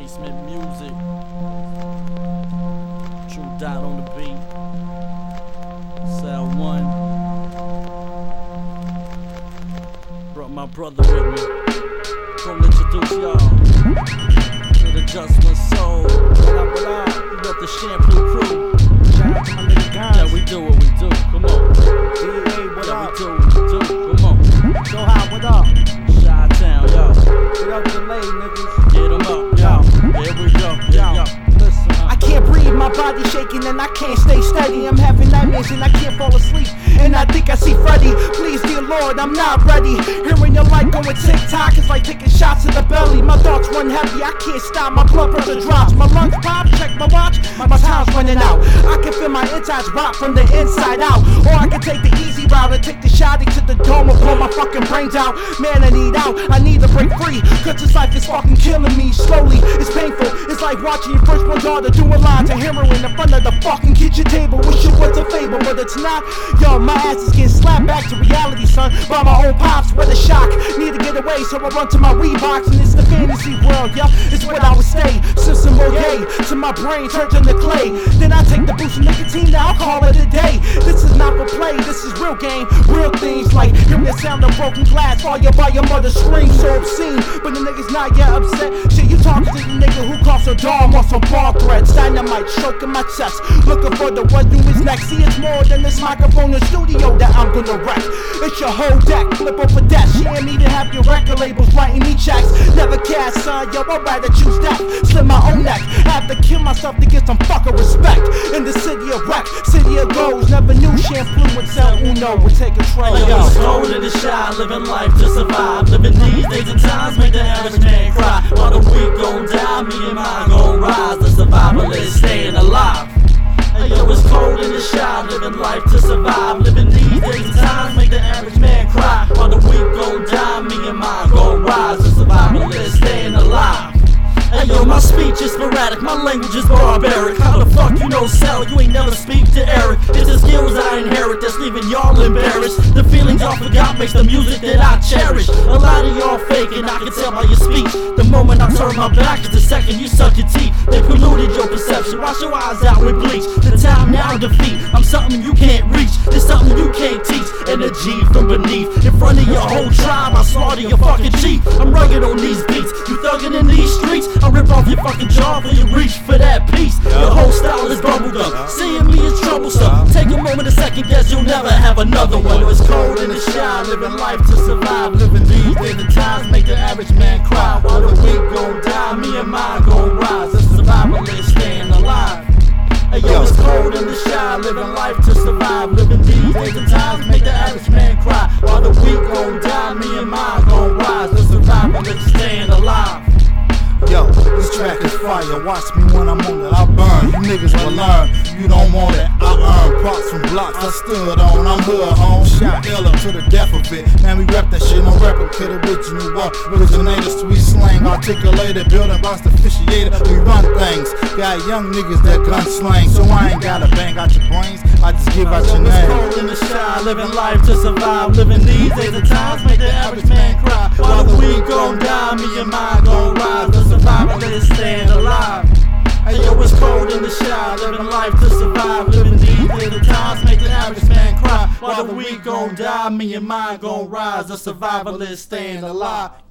Basement music. True Dot on the beat. Cell 1. Brought my brother with me. Gonna introduce y'all to the Just One Soul. What up, what up? We got the Shampoo crew. Shout out to my nigga guys. Yeah, we do what we do. Come on. DA, what Yeah, up? we do what we do. Come on. So hot, what up? Chi-Town, yo. Get up delay, niggas. Get 'em up, yo. Here we go. Yo, listen. I can't breathe, my body shaking and I can't stay steady. I'm having nightmares and I can't fall asleep. And I think I see Freddy. Please, dear Lord, I'm not ready. Hearing your light going tick-tock is like taking shots in the belly. My thoughts run heavy, I can't stop. My blood pressure drops. My lungs pop, check my watch. My time's running out. I can feel my insides rot from the inside out. Or I can take the easy route and take the shot into the dome and blow my fucking brains out. Man, I need out. I need to break free. Cause this life is fucking killing me slowly. It's painful. It's like watching your firstborn daughter do a line to heroin in front of the fucking kitchen table. Wish it was a fable, but it's not. Yo, my ass is getting slapped back to reality, son. By my own pops, what a shock. Need to get away, so I run to my Reeboks. And it's the fantasy world, yeah. It's where I would stay. Simpson Roye to my brain turns into clay. Then I take the boost of nicotine, now I'll call it a day. This is not for play, this is real game. Real things like hearing the sound of broken glass while you by your mother scream so obscene. But the nigga's not yet upset. Shit, you talking to the nigga who calls a dog on some ball threats. Dynamite choking my chest, looking for the one who is next. See, it's more than this microphone in studio that I'm gonna wreck. It's your whole deck, flip over death. She ain't even have your record labels writing me checks. Never cast, son, yo, I'd rather choose death. Slit my own neck, have to kill myself to get some fucking respect. In the city of wreck, city of goals. Never knew shampoo would sell Uno would take control. Like yo, cold in the shy, living life to survive. Living these days and times make the average man cry. While the weak gon' die, me and mine gon' rise. The survivalist staying alive. Hey, yo, it's cold in the shy, living life to survive. Living these days and times make the average man cry. While the weak gon' die, me and mine gon' rise. The survivalist staying alive. Hey yo, my speech is sporadic, my language is barbaric. How the fuck you know Sal? You ain't never speak to Eric. It's the skills I inherit that's leaving y'all embarrassed. The feelings I forgot makes the music that I cherish. A lot of y'all fake and I can tell by your speech. The moment I turn my back is the second you suck your teeth. They polluted your perception, wash your eyes out with bleach. The time now defeat, I'm something you can't reach. It's something you can't teach. Energy from beneath, in front of your whole tribe, I slaughter your fucking chief. I'm rugged on these beats, you thuggin' in these streets. I rip off your fucking jaw for you reach for that piece. Your whole style is bubblegum, seeing me is troublesome. Take a moment to second guess, you'll never have another one. It's cold in the shy, living life to survive. Living these days and times make the average man cry. While the weak gon' die, me and mine gon' rise. The survivalist staying alive. Hey yo, it's cold in the shy, living life to survive. Living these days and times make the average man cry. While the weak gon' die, me and mine gon' rise. The survivalist staying alive. Yo, this track is fire, watch me when I'm on it, I burn. You niggas will learn, you don't want it, I earn. Props from blocks I stood on, I'm hood on. Shot Ella to the death of it, man we rep that shit, no replicate original one. Originator, sweet slang, articulated, building blocks, officiated. We run things, got young niggas that gun slang. So I ain't gotta bang out your brains, I just give out your name. It's cold in the shy, living life to survive. Living these days and times make the average man cry. While the weak gon' die, me and mine gon' rise. The survivalist staying alive. Hey yo, it's cold in the shy, living life to survive. Living these days and times make the average man cry. While the weak gon' die, me and mine gon' rise. The survivalist staying alive.